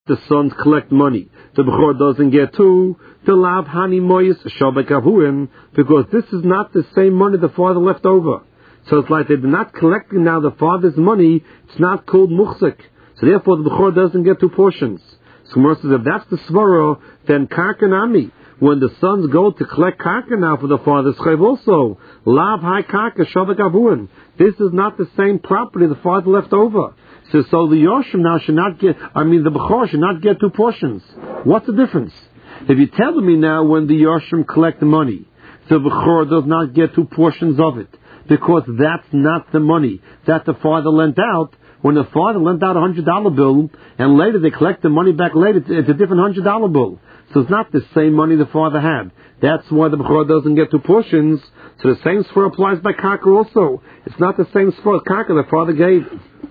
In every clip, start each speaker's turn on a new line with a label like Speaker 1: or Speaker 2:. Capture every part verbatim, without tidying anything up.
Speaker 1: the sons collect money, the Bechor doesn't get two, the Lav Hani Moyes Shabbat Gavuim, because this is not the same money the father left over. So it's like they're not collecting now the father's money, it's not called Muchzik. So therefore the Bechor doesn't get two portions. So Gemara says if that's the Svara, then Karkanami, when the sons go to collect Karka now for the father's Chayv also, Lav Hai Karka Shabbat Gavuim. This is not the same property the father left over. So, so the Yoshim now should not get, I mean the Bechor should not get two portions. What's the difference? If you're telling me now when the Yoshim collect the money, the Bechor does not get two portions of it, because that's not the money that the father lent out. When the father lent out a hundred dollar bill, and later they collect the money back later, it's a different hundred dollar bill. So it's not the same money the father had. That's why the Bechor doesn't get two portions. So the same sfor applies by Karka also. It's not the same sfor Karka the father gave.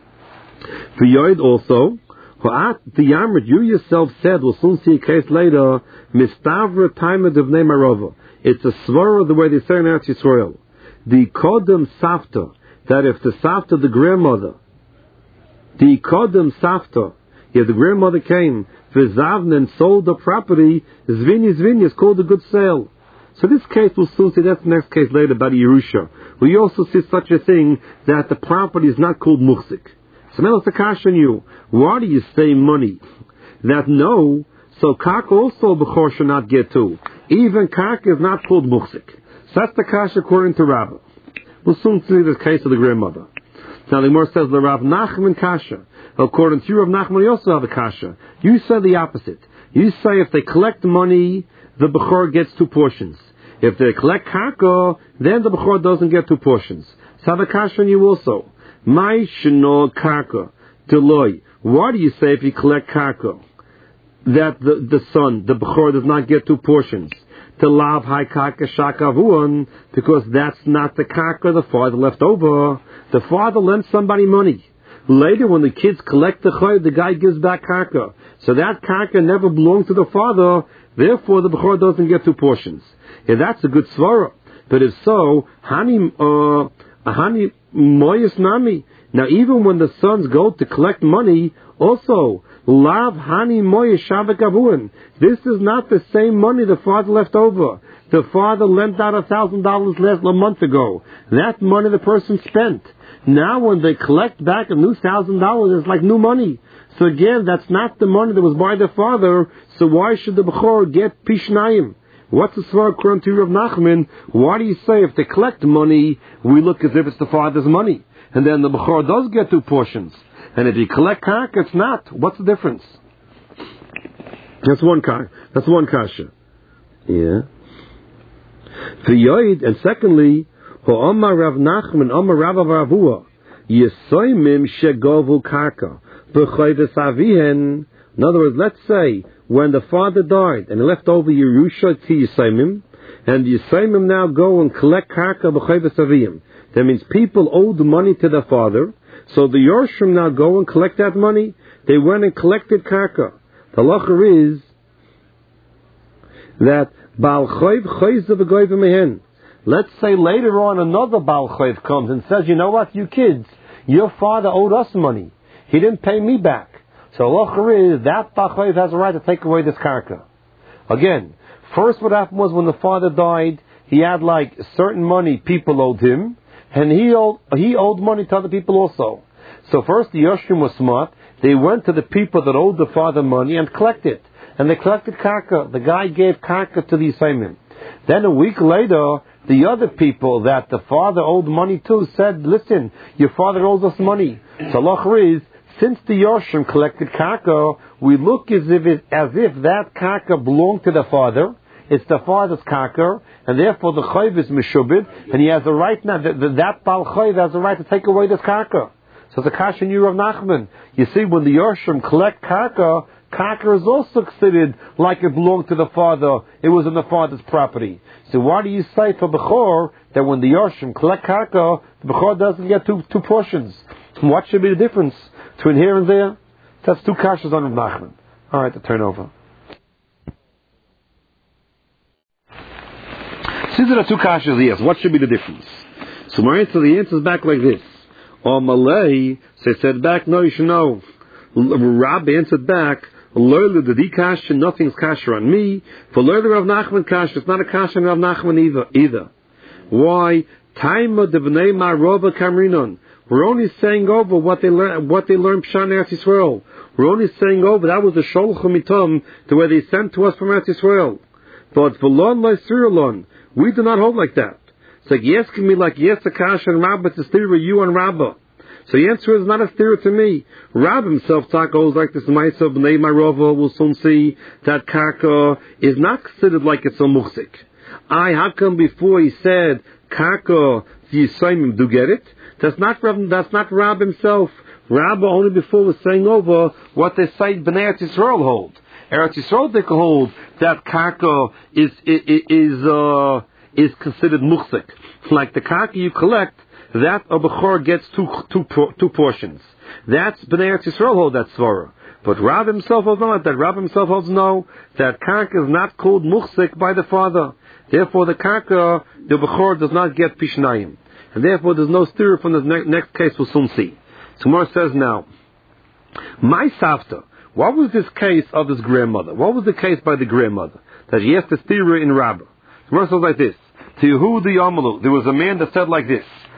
Speaker 1: For Yoid also, the Yamrit, you yourself said, we'll soon see a case later, Mistavra time of Nevnei Marova. It's a svara the way they say in Eretz Yisrael. The Kodem Safta, that if the Safta, the grandmother, the Kodem Safta, if the grandmother came, Vizavna and sold the property, Zvini Zvini is called a good sale. So this case we'll soon see, that's the next case later about Yerusha. We also see such a thing that the property is not called Muchzik. So now it's a kasha on you. Why do you say money? That no, so Karka also Bechor should not get two. Even Karka is not called Muchzik. So that's the kasha according to Rabbah. We'll soon see the case of the grandmother. Now the Gemara says the Rav Nachman kasha. According to you, Rav Nachman, you also have a kasha. You say the opposite. You say if they collect money, the Bechor gets two portions. If they collect Karka, then the Bechor doesn't get two portions. So have a kasha on you also. My shino karka deloy. Why do you say if you collect karka that the, the son, the Bechor, does not get two portions? The lav high karka shakavuan, because that's not the karka the father left over. The father lent somebody money. Later, when the kids collect the chay, the guy gives back karka. So that karka never belonged to the father. Therefore, the Bechor doesn't get two portions. Yeah, that's a good svara. But if so, hani uh, hani. Moyes Nami. Now, even when the sons go to collect money, also, Lav Hani Moyes Shabbat Gavuin. This is not the same money the father left over. The father lent out a thousand dollars last a month ago. That money the person spent. Now, when they collect back a new thousand dollars, it's like new money. So again, that's not the money that was by the father. So why should the Bechor get Pishnayim? What's the svar according to Rav Nachman? Why do you say if they collect money, we look as if it's the father's money? And then the Bechor does get two portions. And if you collect karka, it's not. What's the difference? That's one kasha. That's one kasha. Yeah. For Yoid, and secondly, Ho'omar Rav Nachman, Omar Rav Avavua, Yesoimim shegovu karka, b'chayves avihen. In other words, let's say, when the father died and he left over Yerusha to Yisaimim, and the Yisaimim now go and collect Karka b'chayves aviyim. That means people owed money to the father, so the Yorshim now go and collect that money. They went and collected Karka. The halacha is that Baal Chayv Chayz v'goyv mehen. Let's say later on another Baal Chayv comes and says, you know what, you kids, your father owed us money. He didn't pay me back. So halacha is that Baal Chayv has a right to take away this karka. Again, first what happened was when the father died, he had like certain money people owed him, and he owed, he owed money to other people also. So first the Yoshim was smart. They went to the people that owed the father money and collected. And they collected karka. The guy gave karka to the Yisaimim. Then a week later, the other people that the father owed money to said, listen, your father owes us money. So halacha is, since the Yoshim collected karka, we look as if it, as if that karka belonged to the father. It's the father's karka, and therefore the chayv is mishubid, and he has a right now. That, that Baal chayv has a right to take away this karka. So the kasha in Rav Nachman. You see, when the Yoshim collect karka, karka is also considered like it belonged to the father. It was in the father's property. So why do you say for Bechor that when the Yoshim collect karka, the Bechor doesn't get two two portions? What should be the difference between here and there? That's two kashas on Rav Nachman. All right, the turnover. Since there are two kashas, yes, what should be the difference? So my answer, the answer is back like this. Or Malay, so they said back, no, you should know. Rab answered back, Loyla the kasha, nothing's kasha on me. For Loyla Rav Nachman kasha, it's not a kasha on Rav Nachman either. either. Why? Taima de b'nei ma'arova kamrinon. We're only saying over what they learn, what they learned Pshan Eretz Yisrael. We're only saying over that was the Sholch Mitom, the way they sent to us from Eretz Yisrael. But v'lon lo'isirulon, we do not hold like that. It's like yes, can be like yes, Akash and Rabbah to steer you and Rabbah. So the answer is not a steer to me. Rab himself talk goes like this. Ma'isa b'nei ma'arova. We'll soon see that Karka is not considered like it's a muhsik. I, how come before he said Karka the Yisraelim do get it? That's not Rab, that's not Rab himself. Rab only before was saying over what they say Bnei Eretz Yisrael hold. Eretz Yisrael they can hold that Karka is is uh, is considered muhsik. Like the Karka you collect, that a Bechor gets two two two portions. That's Bnei Eretz Yisrael hold that svara. But Rab himself holds not that. Rab himself holds no, that Karka is not called muhsik by the father. Therefore, the Karka, the Bechor does not get Pishnayim. And therefore, there's no stir from the ne- next case we'll soon see. So Gemara says now, my Savta, what was this case of this grandmother? What was the case by the grandmother? That she has to steer in Rabbah. Gemara says like this, to Yehuda Yamalu, there was a man that said like this,